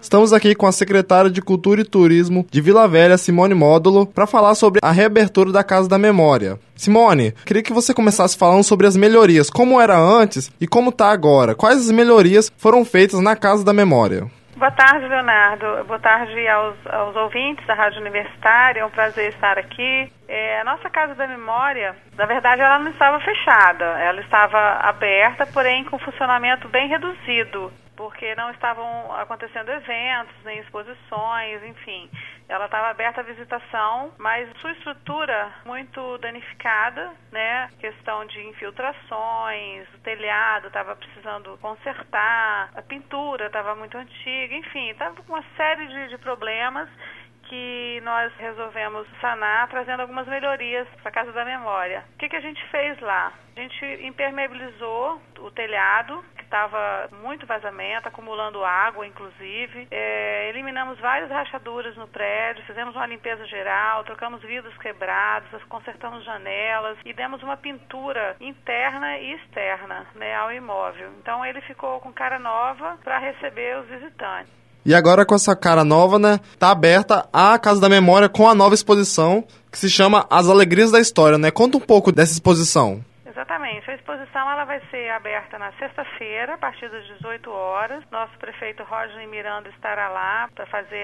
Estamos aqui com a secretária de Cultura e Turismo de Vila Velha, Simone Módulo, para falar sobre a reabertura da Casa da Memória. Simone, queria que você começasse falando sobre as melhorias, como era antes e como está agora. Quais as melhorias foram feitas na Casa da Memória? Boa tarde, Leonardo. Boa tarde aos ouvintes da Rádio Universitária. É um prazer estar aqui. A nossa Casa da Memória, na verdade, ela não estava fechada. Ela estava aberta, porém com funcionamento bem reduzido, porque não estavam acontecendo eventos, nem exposições, enfim. Ela estava aberta à visitação, mas sua estrutura muito danificada, né? Questão de infiltrações, o telhado estava precisando consertar, a pintura estava muito antiga, enfim, estava com uma série de problemas que nós resolvemos sanar, trazendo algumas melhorias para a Casa da Memória. O que a gente fez lá? A gente impermeabilizou o telhado, que estava muito vazamento, acumulando água, inclusive. Eliminamos várias rachaduras no prédio, fizemos uma limpeza geral, trocamos vidros quebrados, consertamos janelas e demos uma pintura interna e externa, né, ao imóvel. Então ele ficou com cara nova para receber os visitantes. E agora com essa cara nova, né, tá aberta a Casa da Memória com a nova exposição que se chama As Alegrias da História, né? Conta um pouco dessa exposição. Exatamente. A exposição ela vai ser aberta na sexta-feira, a partir das 18 horas. Nosso prefeito Rodney Miranda estará lá para fazer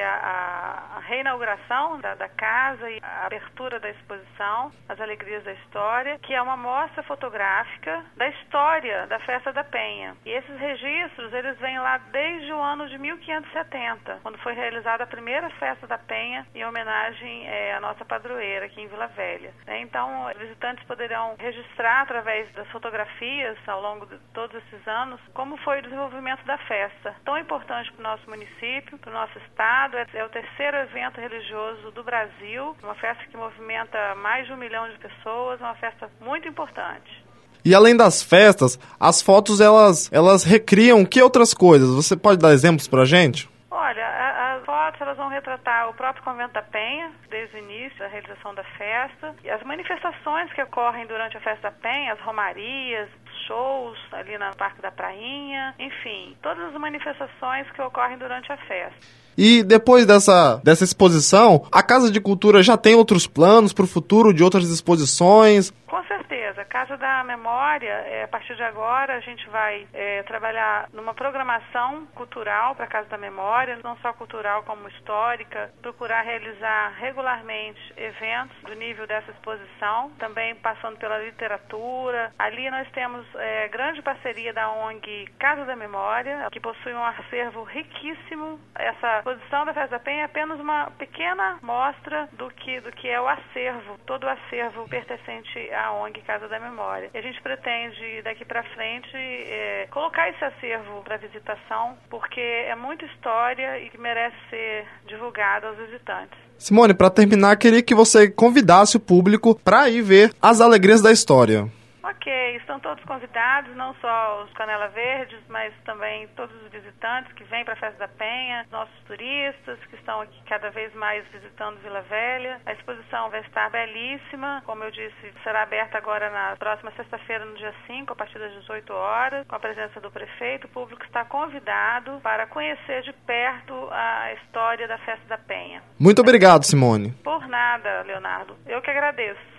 a reinauguração da casa e a abertura da exposição, As Alegrias da História, que é uma mostra fotográfica da história da Festa da Penha. E esses registros, eles vêm lá desde o ano de 1570, quando foi realizada a primeira Festa da Penha, em homenagem à nossa padroeira aqui em Vila Velha. Então, os visitantes poderão registrar através das fotografias ao longo de todos esses anos, como foi o desenvolvimento da festa. Tão importante para o nosso município, para o nosso estado, é o terceiro evento religioso do Brasil, uma festa que movimenta mais de 1 milhão de pessoas, uma festa muito importante. E além das festas, as fotos elas recriam que outras coisas? Você pode dar exemplos pra gente? Olha, as fotos elas vão retratar o próprio Convento da Penha, desde o início da realização da festa, e as manifestações que ocorrem durante a Festa da Penha, as romarias, shows ali no Parque da Prainha, enfim, todas as manifestações que ocorrem durante a festa. E depois dessa exposição, a Casa de Cultura já tem outros planos para o futuro de outras exposições? Com certeza. A Casa da Memória, a partir de agora, a gente vai trabalhar numa programação cultural para a Casa da Memória, não só cultural como histórica, procurar realizar regularmente eventos do nível dessa exposição, também passando pela literatura. Ali nós temos grande parceria da ONG Casa da Memória, que possui um acervo riquíssimo. Essa exposição da Festa da Penha é apenas uma pequena mostra do que é o acervo, todo o acervo pertencente à ONG Casa da Memória. E a gente pretende, daqui para frente, colocar esse acervo para visitação, porque é muita história e que merece ser divulgada aos visitantes. Simone, para terminar, queria que você convidasse o público para ir ver As Alegrias da História. Ok, estão todos convidados, não só os Canela Verdes, mas também todos os visitantes que vêm para a Festa da Penha, nossos turistas que estão aqui cada vez mais visitando Vila Velha. A exposição vai estar belíssima, como eu disse, será aberta agora na próxima sexta-feira, no dia 5, a partir das 18 horas, com a presença do prefeito. O público está convidado para conhecer de perto a história da Festa da Penha. Muito obrigado, Simone. Por nada, Leonardo. Eu que agradeço.